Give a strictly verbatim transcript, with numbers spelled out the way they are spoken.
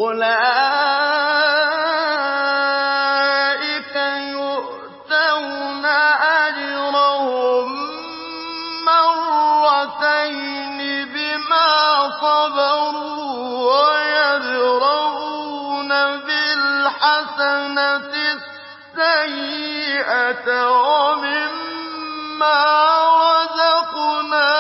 أُولَٰئِكَ يُؤْتَوْنَ أَجْرَهُم مَّرَّتَيْنِ بِمَا صَبَرُوا وَيَدْرَءُونَ بِالْحَسَنَةِ السَّيِّئَةَ وَمِمَّا رَزَقْنَاهُمْ